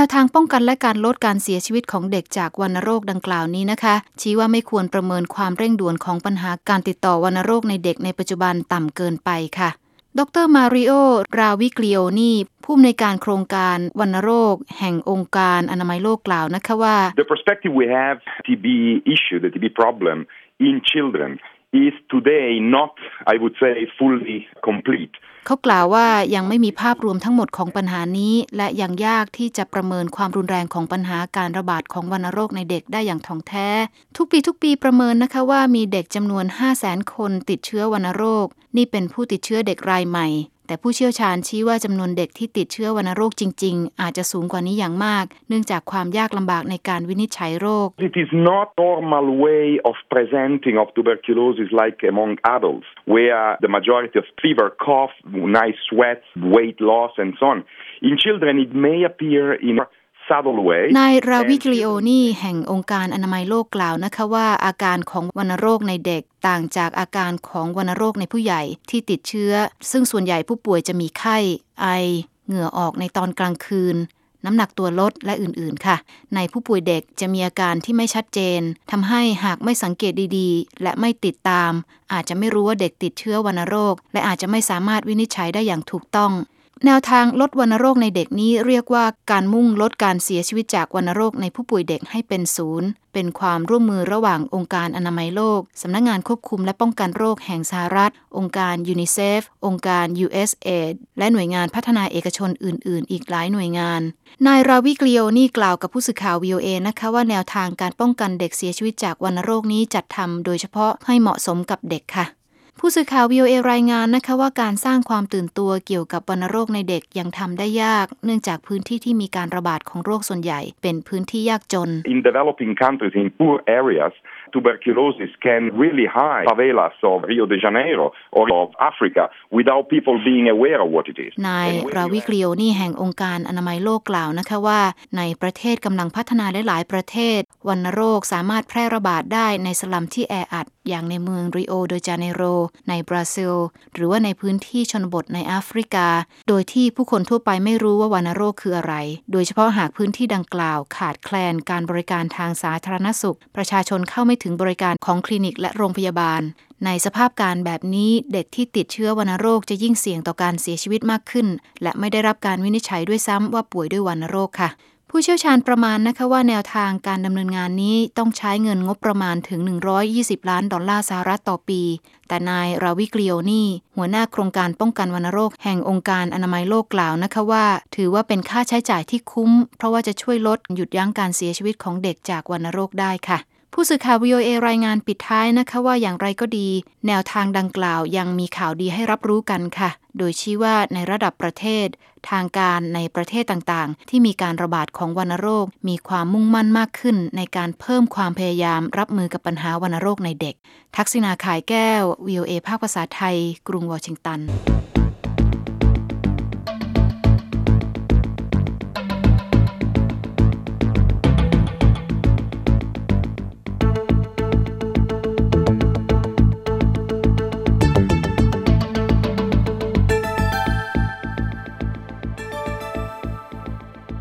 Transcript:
วทางป้องกันและการลดการเสียชีวิตของเด็กจากวัณโรคดังกล่าวนี้นะคะชี้ว่าไม่ควรประเมินความเร่งด่วนของปัญหาการติดต่อวัณโรคในเด็กในปัจจุบันต่ำเกินไปค่ะดร.มาริโอ ราวิกลิโอนีผู้อำนวยการโครงการวัณโรคแห่งองค์การอนามัยโลกกล่าวนะคะว่า The perspective we have TB issue the TB problem in children is today not I would say fully complete เขากล่าวว่ายังไม่มีภาพรวมทั้งหมดของปัญหานี้และยังยากที่จะประเมินความรุนแรงของปัญหาการระบาดของวัณโรคในเด็กได้อย่างถ่องแท้ทุกปีประเมินนะคะว่ามีเด็กจำนวน 500,000 คนติดเชื้อวัณโรคนี่เป็นผู้ติดเชื้อเด็กรายใหม่แต่ผู้เชี่ยวชาญชี้ว่าจำนวนเด็กที่ติดเชื้อวัณโรคจริงๆอาจจะสูงกว่านี้อย่างมากเนื่องจากความยากลำบากในการวินิจฉัยโรค It is not normal way of presenting of tuberculosis like among adults where the majority of fever, cough, nice sweat, weight loss and so on. In children it may appear in นายราวิกลิโอนีแห่งองค์การอนามัยโลกกล่าวนะคะว่าอาการของวัณโรคในเด็กต่างจากอาการของวัณโรคในผู้ใหญ่ที่ติดเชื้อซึ่งส่วนใหญ่ผู้ป่วยจะมีไข้ไอเหงื่อออกในตอนกลางคืนน้ำหนักตัวลดและอื่นๆค่ะในผู้ป่วยเด็กจะมีอาการที่ไม่ชัดเจนทำให้หากไม่สังเกตดีๆและไม่ติดตามอาจจะไม่รู้ว่าเด็กติดเชื้อวัณโรคและอาจจะไม่สามารถวินิจฉัยได้อย่างถูกต้องแนวทางลดวัณโรคในเด็กนี้เรียกว่าการมุ่งลดการเสียชีวิตจากวัณโรคในผู้ป่วยเด็กให้เป็นศูนย์เป็นความร่วมมือระหว่างองค์การอนามัยโลกสำนักงานควบคุมและป้องกันโรคแห่งสหรัฐองค์การยูนิเซฟองค์การ USAID และหน่วยงานพัฒนาเอกชนอื่นๆอีกหลายหน่วยงานนายราวิกลิโอนีกล่าวกับผู้สื่อข่าว VOA นะคะว่าแนวทางการป้องกันเด็กเสียชีวิตจากวัณโรคนี้จัดทำโดยเฉพาะให้เหมาะสมกับเด็กค่ะผู้สื่อข่าว VOA รายงานนะคะว่าการสร้างความตื่นตัวเกี่ยวกับวัณโรคในเด็กยังทำได้ยากเนื่องจากพื้นที่ที่มีการระบาดของโรคส่วนใหญ่เป็นพื้นที่ยากจน In developing countries in poor areas tuberculosis can really hide favelas of Rio de Janeiro or of Africa without people being aware of what it is นายราวิกลิโอนีแห่งองค์การอนามัยโลกกล่าวนะคะว่าในประเทศกำลังพัฒนาหลายๆประเทศวัณโรคสามารถแพร่ระบาดได้ในสลัมที่แออัดอย่างในเมืองริโอเดจาเนโรในบราซิลหรือว่าในพื้นที่ชนบทในแอฟริกาโดยที่ผู้คนทั่วไปไม่รู้ว่าวัณโรคคืออะไรโดยเฉพาะหากพื้นที่ดังกล่าวขาดแคลนการบริการทางสาธารณสุขประชาชนเข้าไม่ถึงบริการของคลินิกและโรงพยาบาลในสภาพการแบบนี้เด็กที่ติดเชื้อวัณโรคจะยิ่งเสี่ยงต่อการเสียชีวิตมากขึ้นและไม่ได้รับการวินิจฉัยด้วยซ้ำว่าป่วยด้วยวัณโรคค่ะผู้เชี่ยวชาญประมาณนะคะว่าแนวทางการดำเนินงานนี้ต้องใช้เงินงบประมาณถึง$120 ล้านต่อปีแต่นายราวิกลิโอนีหัวหน้าโครงการป้องกันวัณโรคแห่งองค์การอนามัยโลกกล่าวนะคะว่าถือว่าเป็นค่าใช้จ่ายที่คุ้มเพราะว่าจะช่วยลดหยุดยั้งการเสียชีวิตของเด็กจากวัณโรคได้ค่ะผู้สื่อข่าว VOA รายงานปิดท้ายนะคะว่าอย่างไรก็ดีแนวทางดังกล่าวยังมีข่าวดีให้รับรู้กันค่ะโดยชี้ว่าในระดับประเทศทางการในประเทศต่างๆที่มีการระบาดของวัณโรคมีความมุ่งมั่นมากขึ้นในการเพิ่มความพยายามรับมือกับปัญหาวัณโรคในเด็กทักษิณา ข่ายแก้ว VOA ภาคภาษาไทยกรุงวอชิงตัน